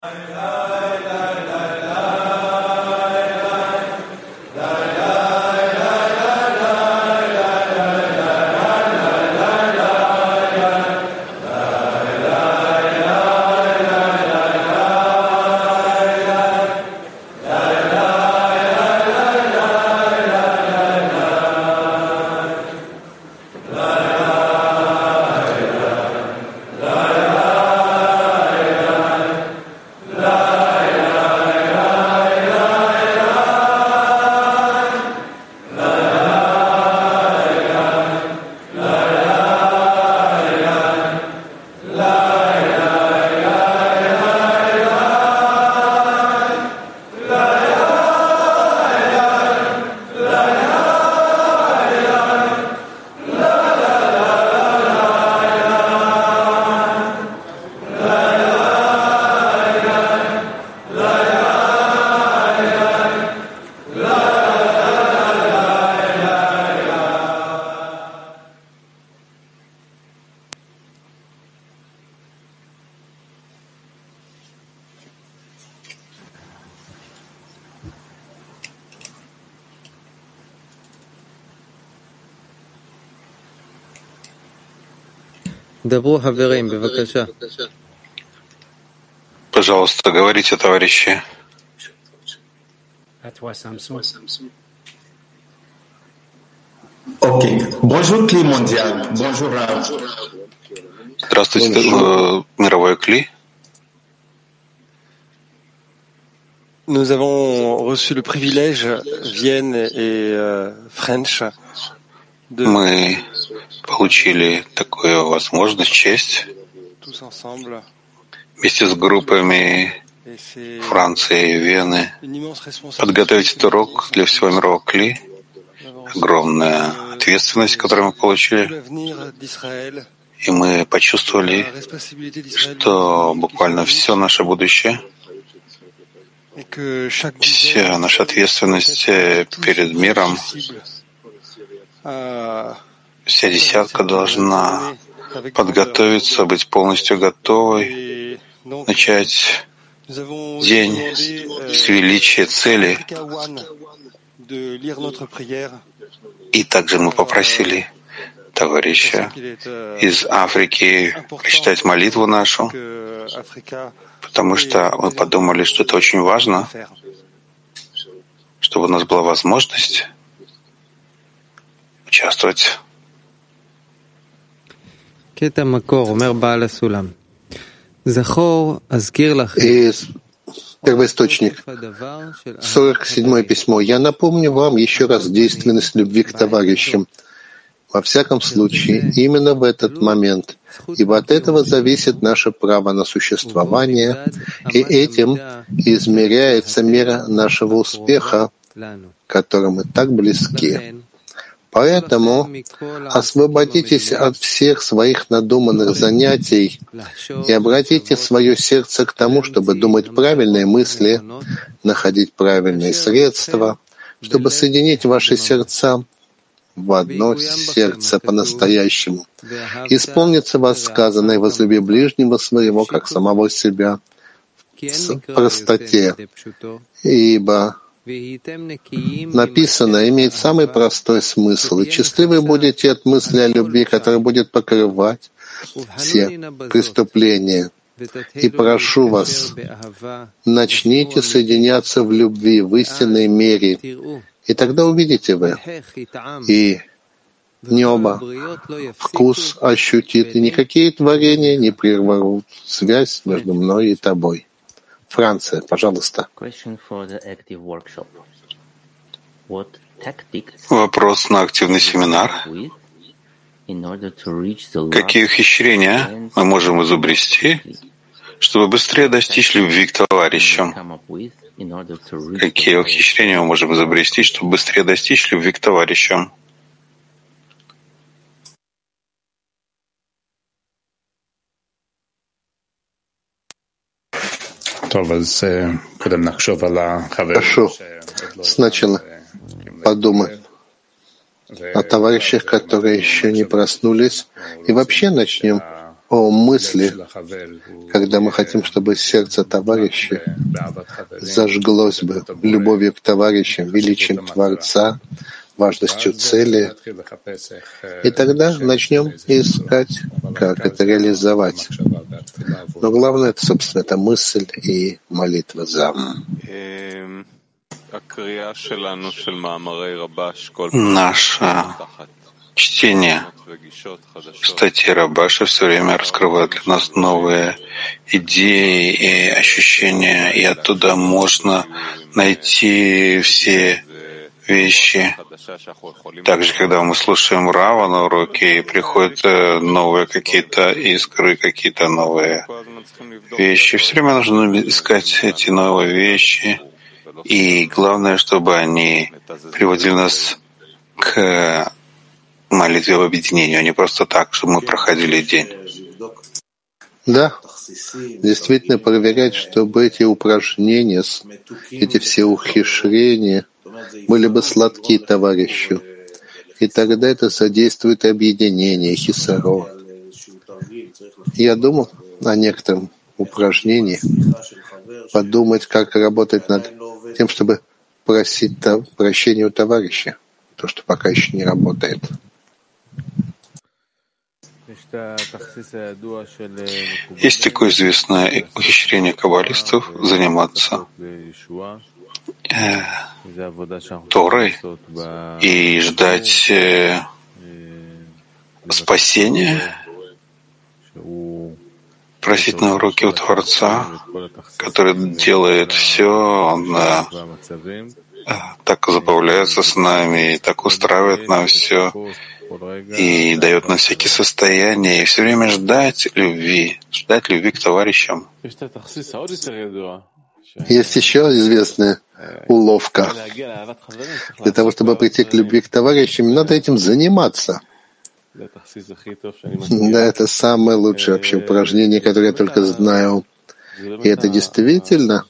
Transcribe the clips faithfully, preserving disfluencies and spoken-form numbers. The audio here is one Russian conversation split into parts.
Пожалуйста, говорите, товарищи. Окей. Bonjour, Кли Монdial. Bonjour. Здравствуйте, э, мировой Кли. Nous avons reçu le privilège, Vienne et euh, French, de Мы получили такую возможность, честь tous ensemble. вместе с группами Et c'est Франции и Вены une immense responsabilité. подготовить этот урок для всего мирового Кли. Огромная ответственность, которую мы получили. L'avenir d'Israël, И мы почувствовали, la responsabilité d'Israël, что буквально все наше будущее, et que chaque вся наша ответственность перед миром, à вся десятка должна подготовиться, быть полностью готовой, et donc начать nous avons день demandé euh, с величия цели. Africa One de lire notre prière. И также мы попросили товарища Il est euh, из Африки прочитать молитву нашу, que Africa потому что мы подумали, что это очень важно, faire. чтобы у нас была возможность участвовать. И первоисточник, сорок седьмое письмо. Я напомню вам еще раз действенность любви к товарищам. Во всяком случае, именно в этот момент, ибо от этого зависит наше право на существование, и этим измеряется мера нашего успеха, к которому мы так близки. Поэтому освободитесь от всех своих надуманных занятий и обратите свое сердце к тому, чтобы думать правильные мысли, находить правильные средства, чтобы соединить ваши сердца в одно сердце по-настоящему. Исполнится вас сказанное: возлюби ближнего своего, как самого себя, в простоте, ибо написано, имеет самый простой смысл, и чисты вы будете от мысли о любви, которая будет покрывать все преступления. И прошу вас, начните соединяться в любви, в истинной мере, и тогда увидите вы, и небо вкус ощутит, и никакие творения не прервут связь между мной и тобой. Франция, пожалуйста. Вопрос на активный семинар. Какие ухищрения мы можем изобрести, чтобы быстрее достичь любви к товарищам? Какие ухищрения мы можем изобрести, чтобы быстрее достичь любви к товарищам? Хорошо. Сначала подумай о товарищах, которые еще не проснулись, и вообще начнем о мысли, когда мы хотим, чтобы сердце товарища зажглось бы любовью к товарищам, величием Творца, важностью цели, и тогда начнем искать, как это реализовать. Но главное, это, собственно, это мысль и молитва за. Наше чтение статьи Рабаша все время раскрывает для нас новые идеи и ощущения, и оттуда можно найти все вещи. Также, когда мы слушаем Рава на уроке, и приходят новые какие-то искры, какие-то новые вещи. Все время нужно искать эти новые вещи. И главное, чтобы они приводили нас к молитве об объединении, а не просто так, чтобы мы проходили день. Да, действительно проверять, чтобы эти упражнения, эти все ухищрения были бы сладкие товарищу. И тогда это содействует объединению, хисаро. Я думал о некотором упражнении, подумать, как работать над тем, чтобы просить прощения у товарища, то, что пока еще не работает. Есть такое известное ухищрение каббалистов заниматься э, Торой и ждать э, спасения, просить на уроки у Творца, который делает все, он э, так забавляется с нами, и так устраивает нам все, и дает нам всякие состояния, и все время ждать любви, ждать любви к товарищам. Есть еще известная уловка. Для того, чтобы прийти к любви к товарищам, надо этим заниматься. Да, это самое лучшее вообще упражнение, которое я только знаю. И это действительно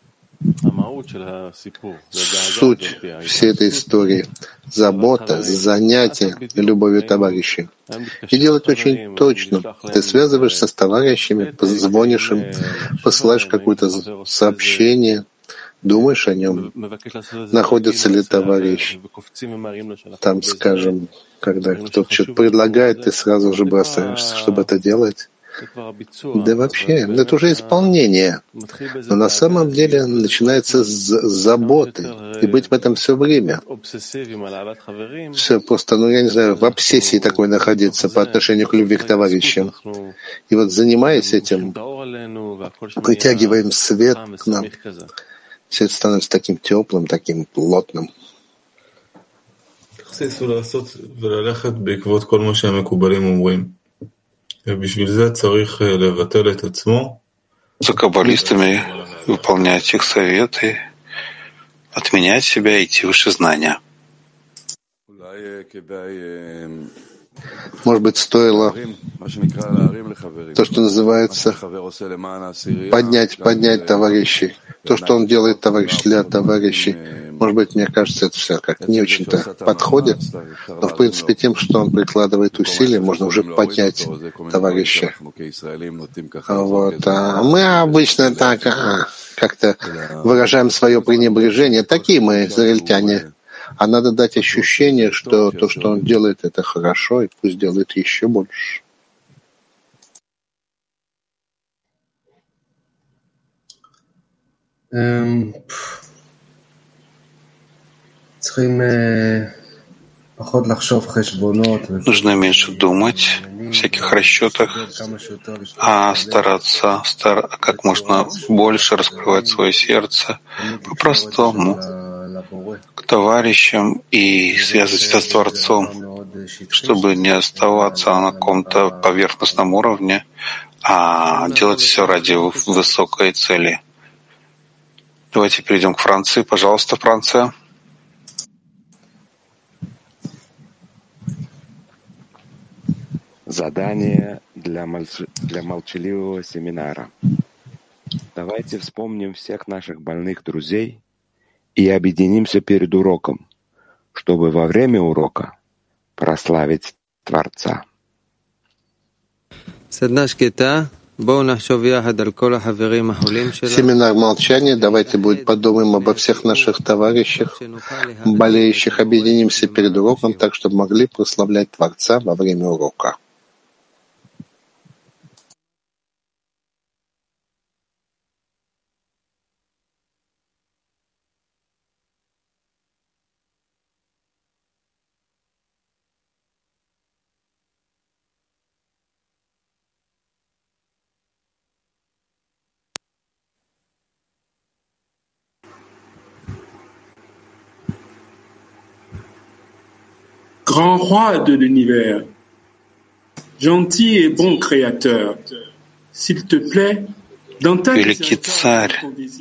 суть всей этой истории. Забота, занятие любовью товарищей. И делать очень точно. Ты связываешься с товарищами, звонишь им, посылаешь какое-то сообщение, думаешь о нем, находится ли товарищ. Там, скажем, когда кто-то что-то предлагает, ты сразу же бросаешься, чтобы это делать. Да вообще, это уже исполнение. Но на самом деле начинается с заботы. И быть в этом все время. Все просто, ну я не знаю, в обсессии такой находиться по отношению к любви к товарищам. И вот занимаясь этим, притягиваем свет к нам. Все это становится таким теплым, таким плотным. За каббалистами выполнять их советы, отменять себя, идти выше знания. Может быть, стоило то, что называется поднять, поднять товарищей. То, что он делает товарищ для товарищей. Может быть, мне кажется, это все как не очень-то подходит. Но, в принципе, тем, что он прикладывает усилия, можно уже поднять товарища. Вот. А мы обычно так а, как-то выражаем свое пренебрежение. Такие мы, израильтяне. А надо дать ощущение, что то, что он делает, это хорошо, и пусть делает еще больше. Нужно меньше думать о всяких расчетах, а стараться стар, как можно больше раскрывать свое сердце по-простому к товарищам и связывать это с Творцом, чтобы не оставаться на каком-то поверхностном уровне, а делать все ради высокой цели. Давайте перейдем к Франции. Пожалуйста, Франция. Задание для, молч... для молчаливого семинара. Давайте вспомним всех наших больных друзей и объединимся перед уроком, чтобы во время урока прославить Творца. Семинар молчания. Давайте будет подумаем обо всех наших товарищах, болеющих. Объединимся перед уроком так, чтобы могли прославлять Творца во время урока. Grand roi de l'univers, gentil et bon créateur, s'il te plaît, dans ta Великий царь,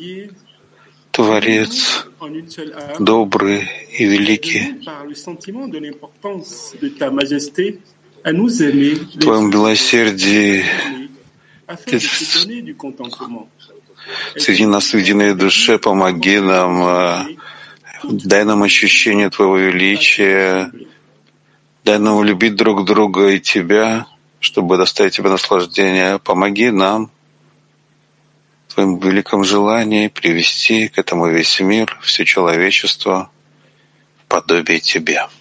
Творец, добрый и великий, в Твоем милосердии Ты соедини нас в единой душе, помоги нам, дай нам ощущение Твоего величия, дай нам любить друг друга и Тебя, чтобы доставить Тебе наслаждение. Помоги нам в Твоем великом желании привести к этому весь мир, все человечество в подобие Тебе.